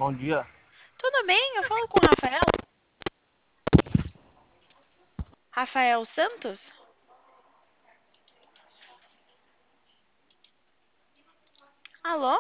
Bom dia. Tudo bem? Eu falo com o Rafael. Rafael Santos? Alô?